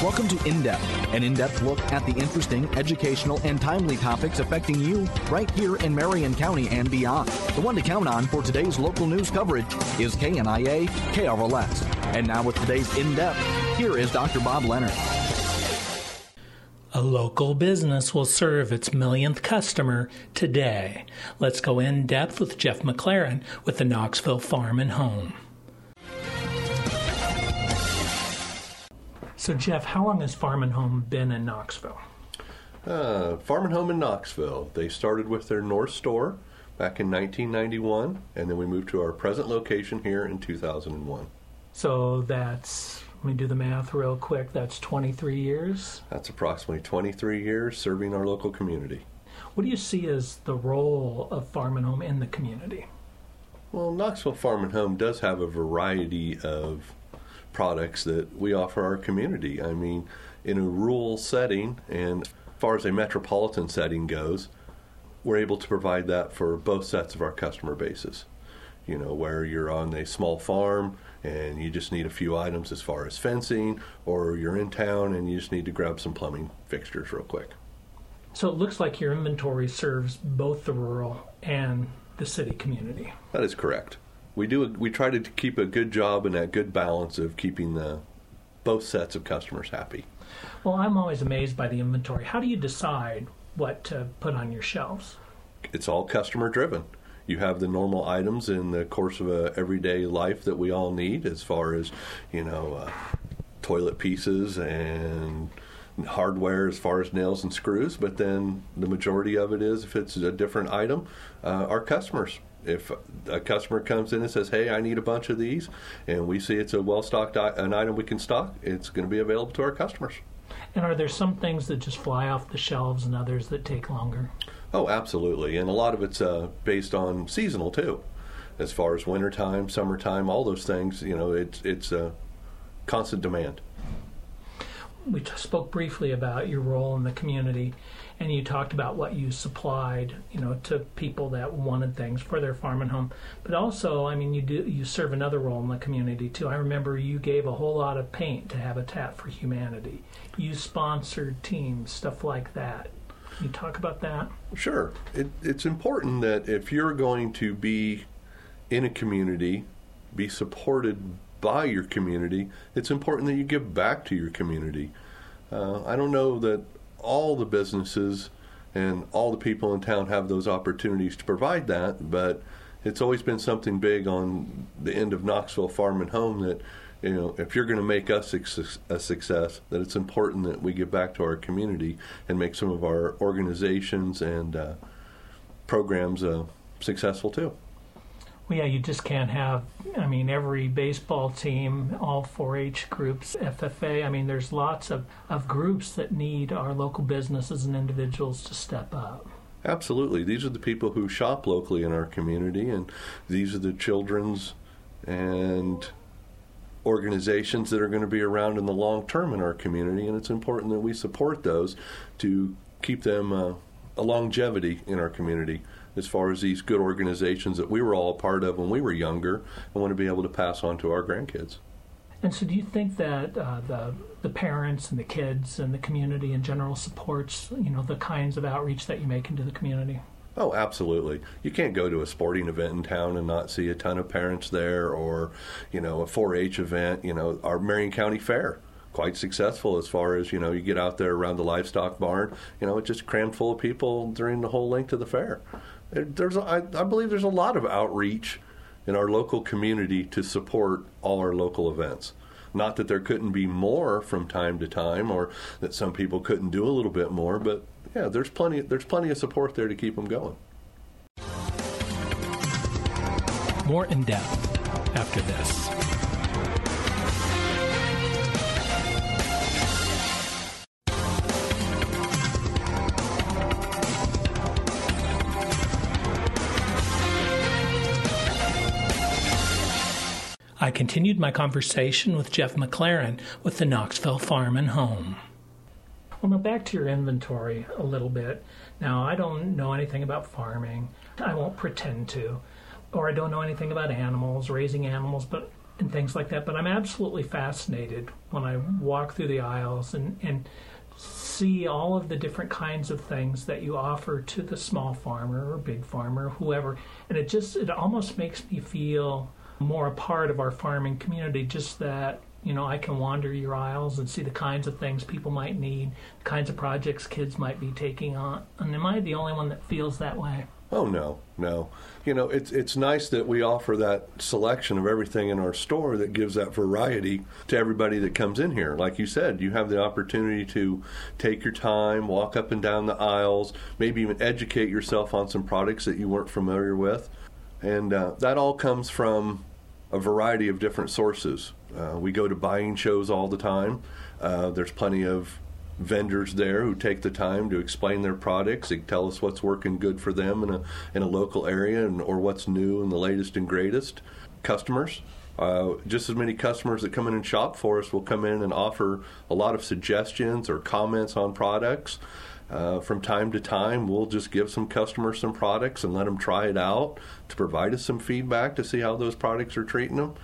Welcome to In Depth, an in-depth look at the interesting, educational, and timely topics affecting you right here in Marion County and beyond. The one to count on for today's local news coverage is KNIA KRLS. And now with today's In Depth, here is Dr. Bob Leonard. A local business will serve its millionth customer today. Let's go in depth with Jeff McLaren with the Knoxville Farm and Home. So, Jeff, how long has Farm and Home been in Knoxville? Farm and Home in Knoxville. They started with their North store back in 1991, and then we moved to our present location here in 2001. So that's, let me do the math real quick, that's 23 years? That's approximately 23 years serving our local community. What do you see as the role of Farm and Home in the community? Well, Knoxville Farm and Home does have a variety of products that we offer our community. I mean, in a rural setting, and as far as a metropolitan setting goes, we're able to provide that for both sets of our customer bases. You know, where you're on a small farm and you just need a few items as far as fencing, or you're in town and you just need to grab some plumbing fixtures real quick. So it looks like your inventory serves both the rural and the city community. That is correct. We try to keep a good job and that good balance of keeping both sets of customers happy. Well, I'm always amazed by the inventory. How do you decide what to put on your shelves? It's all customer driven. You have the normal items in the course of a everyday life that we all need, as far as, toilet pieces and hardware as far as nails and screws, but then the majority of it is, if it's a different item, our customers. If a customer comes in and says, hey, I need a bunch of these, and we see it's a well-stocked an item we can stock, it's going to be available to our customers. And are there some things that just fly off the shelves and others that take longer? Oh, absolutely. And a lot of it's based on seasonal, too. As far as wintertime, summertime, all those things, it's a constant demand. We spoke briefly about your role in the community, and you talked about what you supplied, to people that wanted things for their farm and home. But also, you serve another role in the community too. I remember you gave a whole lot of paint to Habitat for Humanity. You sponsored teams, stuff like that. Can you talk about that? Sure. It's important that if you're going to be in a community, be supported by your community, it's important that you give back to your community. I don't know that all the businesses and all the people in town have those opportunities to provide that, but it's always been something big on the end of Knoxville Farm and Home that, if you're going to make us a success, that it's important that we give back to our community and make some of our organizations and programs successul too. Well, yeah, you just can't have, every baseball team, all 4-H groups, FFA. There's lots of groups that need our local businesses and individuals to step up. Absolutely. These are the people who shop locally in our community, and these are the children's and organizations that are going to be around in the long term in our community, and it's important that we support those to keep them a longevity in our community, as far as these good organizations that we were all a part of when we were younger and want to be able to pass on to our grandkids. And so do you think that the parents and the kids and the community in general supports, the kinds of outreach that you make into the community? Oh, absolutely. You can't go to a sporting event in town and not see a ton of parents there, or, a 4-H event, our Marion County Fair. Quite successful as far as, you get out there around the livestock barn, it's just crammed full of people during the whole length of the fair. I believe there's a lot of outreach in our local community to support all our local events. Not that there couldn't be more from time to time, or that some people couldn't do a little bit more, but yeah, there's plenty of support there to keep them going. More in depth after this. I continued my conversation with Jeff McLaren with the Knoxville Farm and Home. Well, now back to your inventory a little bit. Now, I don't know anything about farming. I won't pretend to. Or I don't know anything about animals, raising animals, but and things like that. But I'm absolutely fascinated when I walk through the aisles and see all of the different kinds of things that you offer to the small farmer or big farmer, whoever. And it almost makes me feel more a part of our farming community, just that, I can wander your aisles and see the kinds of things people might need, the kinds of projects kids might be taking on. And am I the only one that feels that way? Oh, no. It's nice that we offer that selection of everything in our store that gives that variety to everybody that comes in here. Like you said, you have the opportunity to take your time, walk up and down the aisles, maybe even educate yourself on some products that you weren't familiar with. And that all comes from a variety of different sources. We go to buying shows all the time. There's plenty of vendors there who take the time to explain their products. They tell us what's working good for them in a local area or what's new and the latest and greatest. Customers, just as many customers that come in and shop for us will come in and offer a lot of suggestions or comments on products. From time to time, we'll just give some customers some products and let them try it out to provide us some feedback to see how those products are treating them.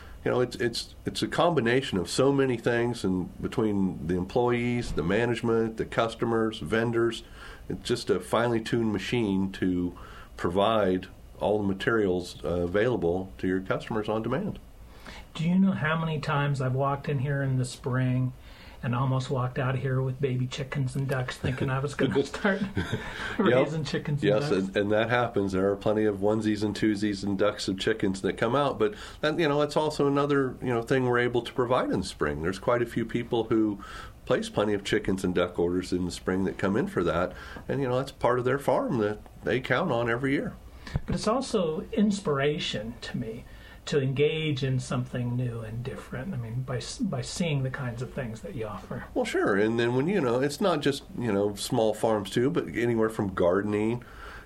It's a combination of so many things, and between the employees, the management, the customers, vendors, it's just a finely tuned machine to provide all the materials available to your customers on demand. Do you know how many times I've walked in here in the spring and almost walked out of here with baby chickens and ducks thinking I was going to start raising chickens and ducks? Yes, and that happens. There are plenty of onesies and twosies and ducks and chickens that come out. But, that's also another, thing we're able to provide in the spring. There's quite a few people who place plenty of chickens and duck orders in the spring that come in for that. And, that's part of their farm that they count on every year. But it's also inspiration to me to engage in something new and different. I mean, by seeing the kinds of things that you offer. Well, sure. And then when, it's not just, small farms too, but anywhere from gardening,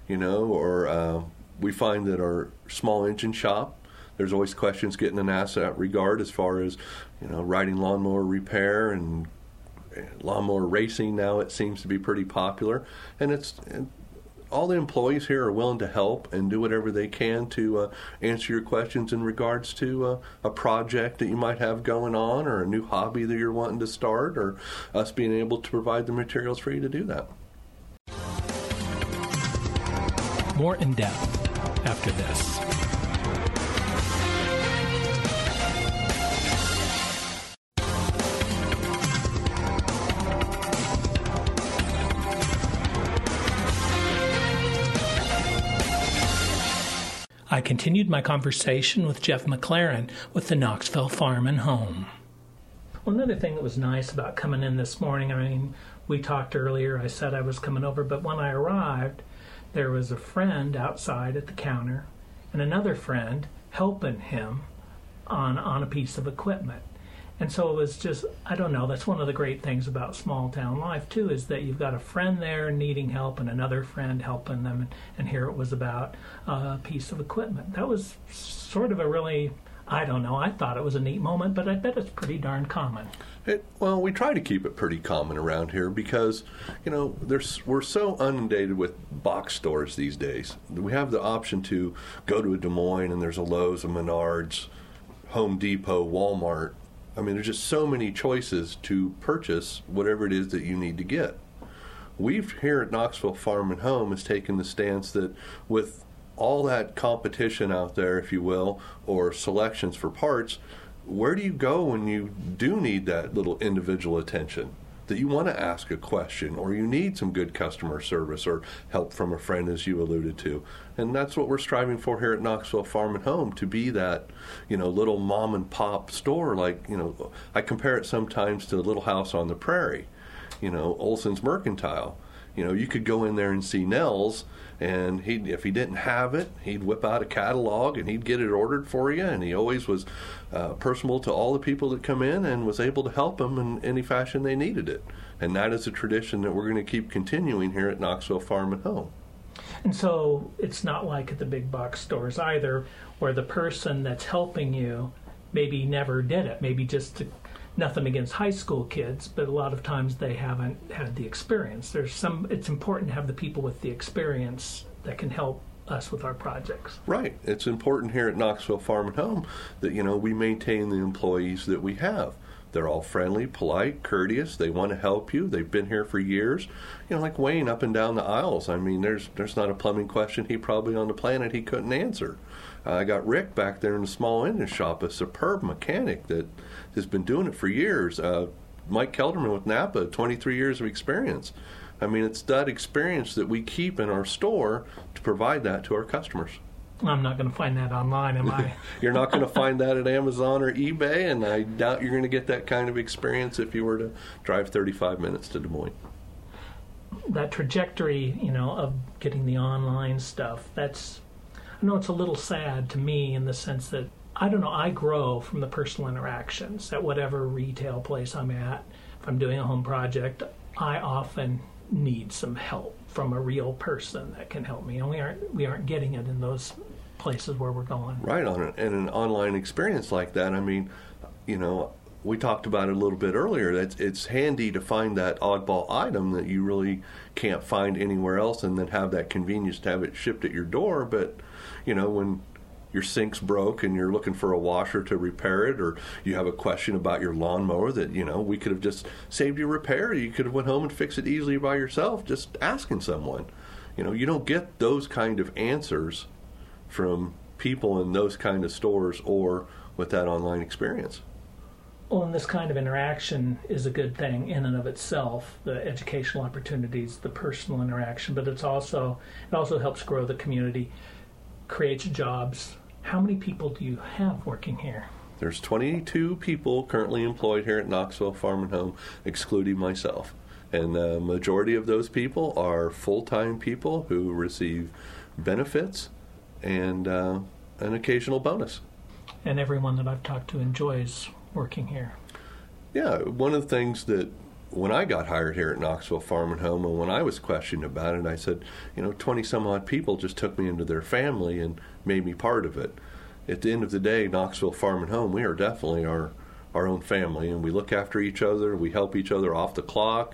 or we find that our small engine shop, there's always questions getting an asked that regard as far as, riding lawnmower repair and lawnmower racing now. It seems to be pretty popular. And all the employees here are willing to help and do whatever they can to answer your questions in regards to a project that you might have going on or a new hobby that you're wanting to start, or us being able to provide the materials for you to do that. More in depth after this. I continued my conversation with Jeff McLaren with the Knoxville Farm and Home. Well, another thing that was nice about coming in this morning, we talked earlier, I said I was coming over, but when I arrived, there was a friend outside at the counter and another friend helping him on a piece of equipment. And so it was just, I don't know, that's one of the great things about small town life too, is that you've got a friend there needing help and another friend helping them. And here it was about a piece of equipment. That was sort of a really, I don't know, I thought it was a neat moment, but I bet it's pretty darn common. Well, we try to keep it pretty common around here because, we're so inundated with box stores these days. We have the option to go to a Des Moines and there's a Lowe's, a Menards, Home Depot, Walmart. There's just so many choices to purchase whatever it is that you need to get. We've here at Knoxville Farm and Home has taken the stance that with all that competition out there, if you will, or selections for parts, where do you go when you do need that little individual attention? That you want to ask a question, or you need some good customer service or help from a friend, as you alluded to. And that's what we're striving for here at Knoxville Farm and Home, to be that, little mom and pop store. Like, I compare it sometimes to Little House on the Prairie, Olson's Mercantile. You could go in there and see Nels, and if he didn't have it, he'd whip out a catalog and he'd get it ordered for you. And he always was personable to all the people that come in and was able to help them in any fashion they needed it. And that is a tradition that we're going to keep continuing here at Knoxville Farm and Home. And so it's not like at the big box stores either, where the person that's helping you maybe never did it, maybe just nothing against high school kids, but a lot of times they haven't had the experience. It's important to have the people with the experience that can help us with our projects. Right. It's important here at Knoxville Farm and Home that, we maintain the employees that we have. They're all friendly, polite, courteous. They want to help you. They've been here for years. Like Wayne up and down the aisles. I mean, there's not a plumbing question he probably on the planet he couldn't answer. I got Rick back there in the small engine shop, a superb mechanic that has been doing it for years. Mike Kelderman with Napa, 23 years of experience. I mean, it's that experience that we keep in our store to provide that to our customers. I'm not going to find that online, am I? You're not going to find that at Amazon or eBay, and I doubt you're going to get that kind of experience if you were to drive 35 minutes to Des Moines. That trajectory, of getting the online stuff, I know it's a little sad to me in the sense that, I grow from the personal interactions at whatever retail place I'm at. If I'm doing a home project, I often need some help from a real person that can help me, and we aren't getting it in those places where we're going. Right, in an online experience like that, I mean, we talked about it a little bit earlier. It's handy to find that oddball item that you really can't find anywhere else, and then have that convenience to have it shipped at your door. But when your sink's broke and you're looking for a washer to repair it, or you have a question about your lawnmower that, we could have just saved you repair. You could have went home and fixed it easily by yourself, just asking someone. You don't get those kind of answers from people in those kind of stores or with that online experience. Well, and this kind of interaction is a good thing in and of itself, the educational opportunities, the personal interaction, but it also helps grow the community, creates jobs. How many people do you have working here? There's 22 people currently employed here at Knoxville Farm and Home, excluding myself. And the majority of those people are full-time people who receive benefits and an occasional bonus. And everyone that I've talked to enjoys working here. Yeah, one of the things that when I got hired here at Knoxville Farm and Home, and when I was questioned about it, I said, 20 some odd people just took me into their family and made me part of it. At the end of the day, Knoxville Farm and Home, we are definitely our own family, and we look after each other. We help each other off the clock.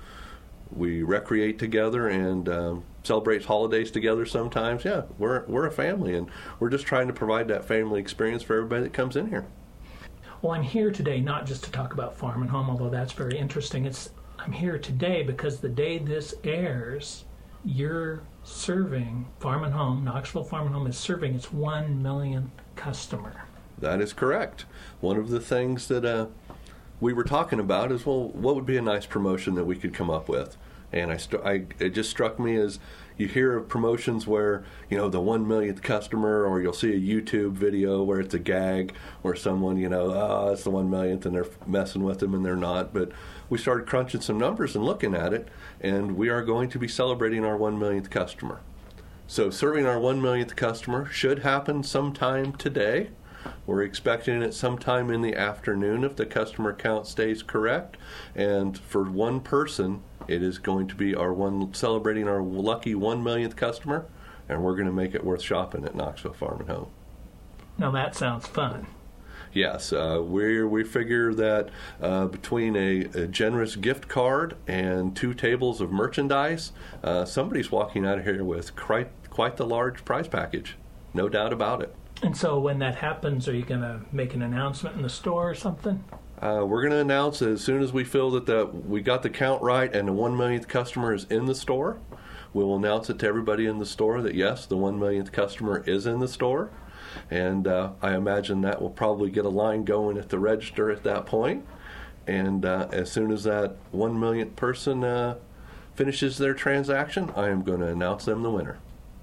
We recreate together and celebrate holidays together sometimes. Yeah, we're a family, and we're just trying to provide that family experience for everybody that comes in here. Well, I'm here today not just to talk about Farm and Home, although that's very interesting. I'm here today because the day this airs, you're serving Farm and Home. Knoxville Farm and Home is serving its 1 millionth customer. That is correct. One of the things that we were talking about is, well, what would be a nice promotion that we could come up with? And it just struck me as you hear of promotions where, the 1 millionth customer, or you'll see a YouTube video where it's a gag, where someone, it's the 1 millionth and they're messing with them and they're not. But we started crunching some numbers and looking at it, and we are going to be celebrating our 1 millionth customer. So serving our 1 millionth customer should happen sometime today. We're expecting it sometime in the afternoon if the customer count stays correct. And for one person, it is going to be celebrating our lucky 1 millionth customer, and we're going to make it worth shopping at Knoxville Farm and Home. Now that sounds fun. Yes, we figure that between a generous gift card and 2 tables of merchandise, somebody's walking out of here with quite the large prize package, no doubt about it. And so when that happens, are you going to make an announcement in the store or something? We're going to announce as soon as we feel that we got the count right and the 1 millionth customer is in the store. We'll announce it to everybody in the store that, yes, the 1 millionth customer is in the store. And I imagine that will probably get a line going at the register at that point. And as soon as that 1 millionth person finishes their transaction, I am going to announce them the winner.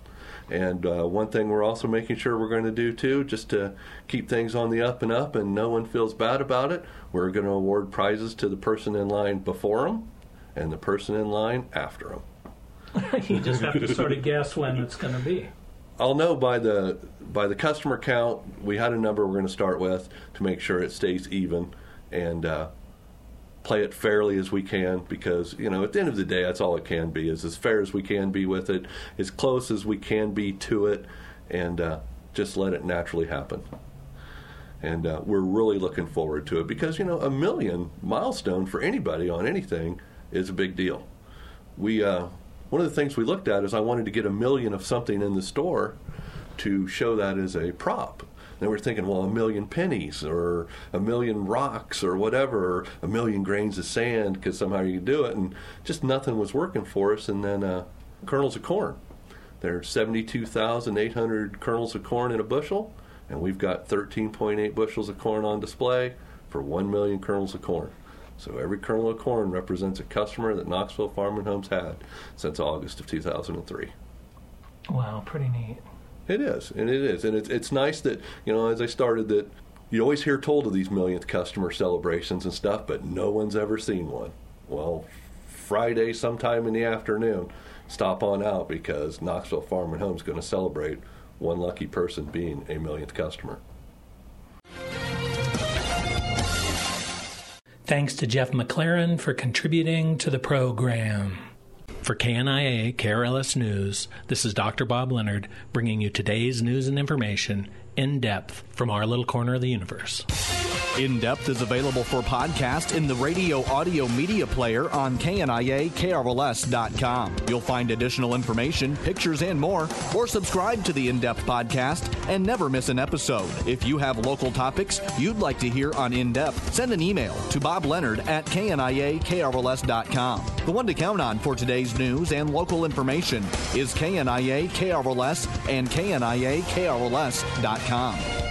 And one thing we're also making sure we're going to do, too, just to keep things on the up and up and no one feels bad about it, we're going to award prizes to the person in line before them and the person in line after them. You just have to sort of guess when it's going to be. I'll know by the customer count. We had a number we're going to start with to make sure it stays even and play it fairly as we can, because at the end of the day, that's all it can be, is as fair as we can be with it, as close as we can be to it, and just let it naturally happen. And we're really looking forward to it because, a million milestone for anybody on anything is a big deal. We one of the things we looked at is I wanted to get 1 million of something in the store to show that as a prop. And we're thinking, well, 1 million pennies or 1 million rocks or whatever, or 1 million grains of sand, because somehow you could do it. And just nothing was working for us. And then kernels of corn. There are 72,800 kernels of corn in a bushel, and we've got 13.8 bushels of corn on display for 1 million kernels of corn. So every kernel of corn represents a customer that Knoxville Farm and Homes had since August of 2003. Wow, pretty neat. It is, and it is. And it's nice that, as I started, that you always hear told of these millionth customer celebrations and stuff, but no one's ever seen one. Well, Friday sometime in the afternoon, stop on out, because Knoxville Farm and Homes is going to celebrate one lucky person being a millionth customer. Thanks to Jeff McLaren for contributing to the program. For KNIA KRLS News, this is Dr. Bob Leonard bringing you today's news and information in depth from our little corner of the universe. In Depth is available for podcast in the radio audio media player on KNIA-KRLS.com. You'll find additional information, pictures, and more, or subscribe to the In Depth podcast and never miss an episode. If you have local topics you'd like to hear on In Depth, send an email to bobleonard@KNIA-KRLS.com. The one to count on for today's news and local information is KNIA-KRLS and KNIA-KRLS.com.